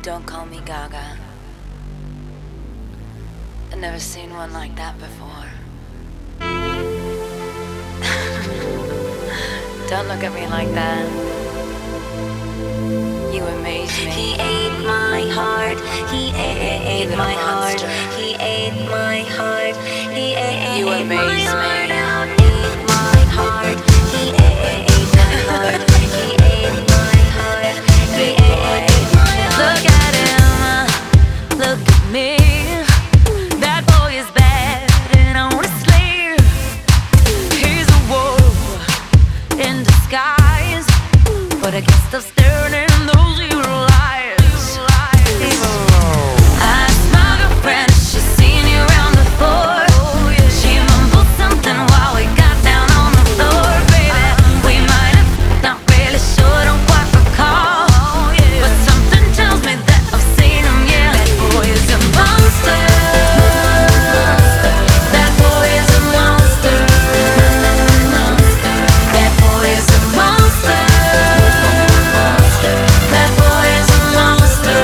Don't call me Gaga. I've never seen one like that before. Don't look at me like that. You amaze me. He ate my heart. He ate my heart. He ate my heart. He ate You amaze me. Ate my heart. He ate my heart. He ate my heart. He ate my heart. Look at him. Look at me. That boy is bad and honestly, he's a wolf in disguise. But I guess they're staring in those evil eyes. Ask my girlfriend if she's seen you around before. She mumbled something while we got down on the floor, baby. We might have, not really sure, don't quite recall. But something tells me that I've seen him, yeah. That boy is a monster. That boy is a monster. That boy is a monster. That boy is a monster.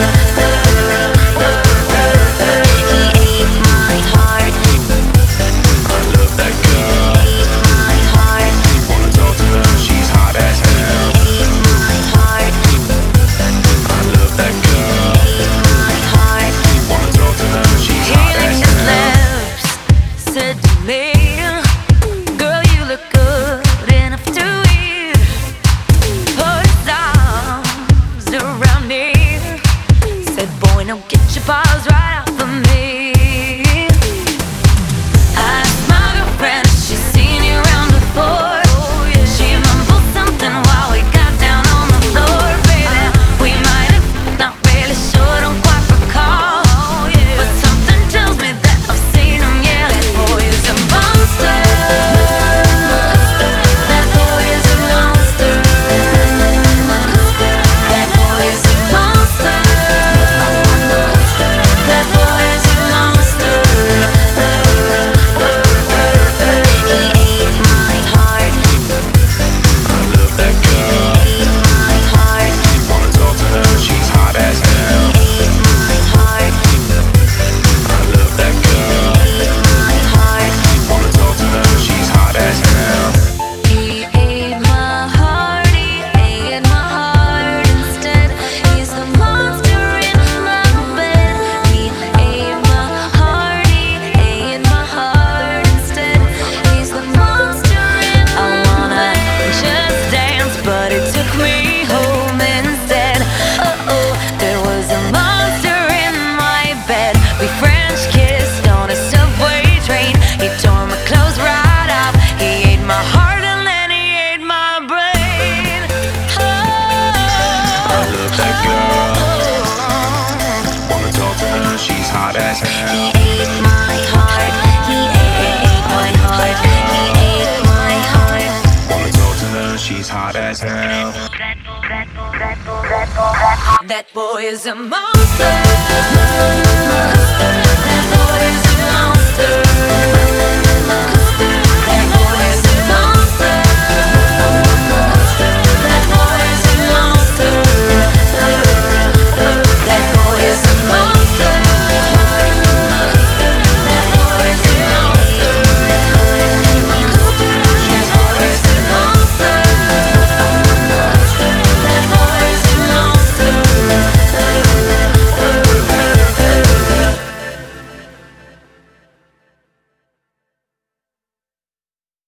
He ate my heart. I love that girl. Ate my heart. Wanna talk to her, she's hot as hell. Ate my heart. I love that girl. Ate my heart. Wanna talk to her, she's He hot as licked his hell. lips, said to me, "Girl, you look good enough to eat." Put his arms around me, said, "Boy, now get your paws right off of me." Asked my girlfriend if she's seen you around before. She mumbled something while we got down on the floor, baby. We might have, not really sure, don't quite recall. But something tells me that I've seen him, yeah. That boy is a monster. That boy is a monster. That boy is a monster. That boy is a monster. He ate my heart. I love that girl. Ate my heart. Wanna talk to her, she's hot as hell. Ate my heart. I love that girl. Ate my heart. Wanna talk to her, she's hot as hell. He ate my heart, he ate my heart instead. He's the monster in my bed. He ate my heart, he ate my heart instead. He's the monster in my bed. I wanna just dance, but it took me home instead. Oh, there was a monster in my bed. We French kissed on a subway train. He tore my clothes right off. He ate my heart and then he ate my brain. I love that girl. Wanna talk to her, she's hot as He hell. ate my heart. He ate my heart. He ate my heart. Wanna talk to her, she's hot as hell. That boy is a monster. That boy is a monster.